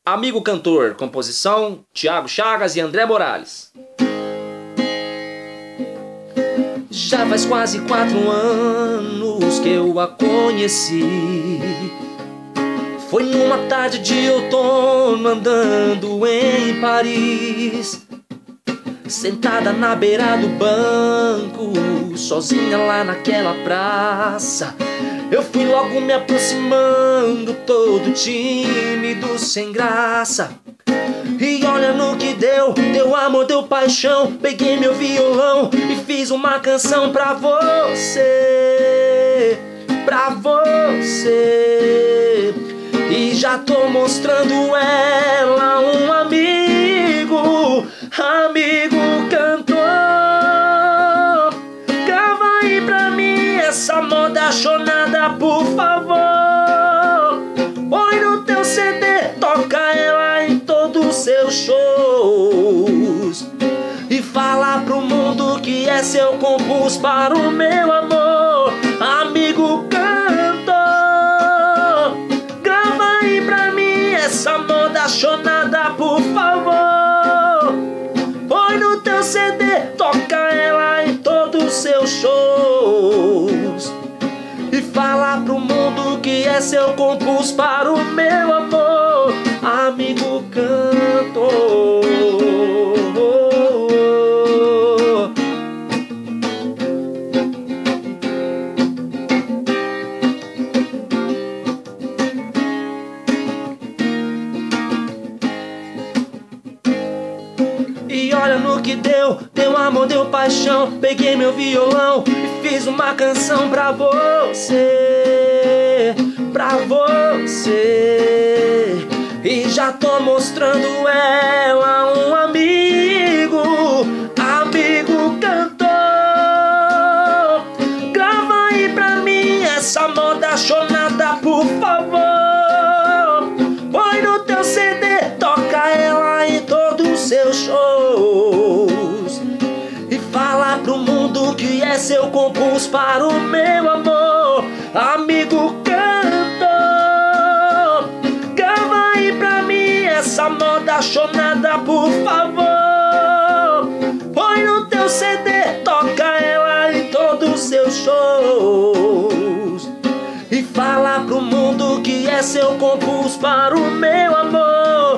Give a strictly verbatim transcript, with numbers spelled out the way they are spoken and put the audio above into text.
Amigo cantor, composição Thiago Chagas e André Morales. Já faz quase quatro anos que eu a conheci. Foi numa tarde de outono andando em Paris, sentada na beira do banco, sozinha lá naquela praça. Eu fui logo me aproximando, todo tímido, sem graça. E olha no que deu, deu amor, deu paixão. Peguei meu violão e fiz uma canção pra você, pra você. E já tô mostrando ela um amigo, amigo cantor. Grava aí pra mim essa moda chonada, por favor. Põe no teu C D, toca ela em todos os seus shows. E fala pro mundo que é seu compus para o meu amor, amigo cantor. Grava aí pra mim essa moda chonada, por favor. Põe no teu C D, toca ela em todos os seus shows. E fala pro mundo que é seu compus para o meu amor, amigo cantor. E olha no que deu, deu amor, deu paixão. Peguei meu violão e fiz uma canção pra você, pra você. E já tô mostrando ela um amigo, amigo cantor. Grava aí pra mim essa moda chonada, por favor. Põe no teu C D, toca ela em todos os seus shows. E fala pro mundo que é seu compus para o meu amor, amigo cantor. Grava aí pra mim essa moda chonada, por favor. Põe no teu C D, toca ela em todos os seus shows. E fala pro mundo que é seu compus para o meu amor,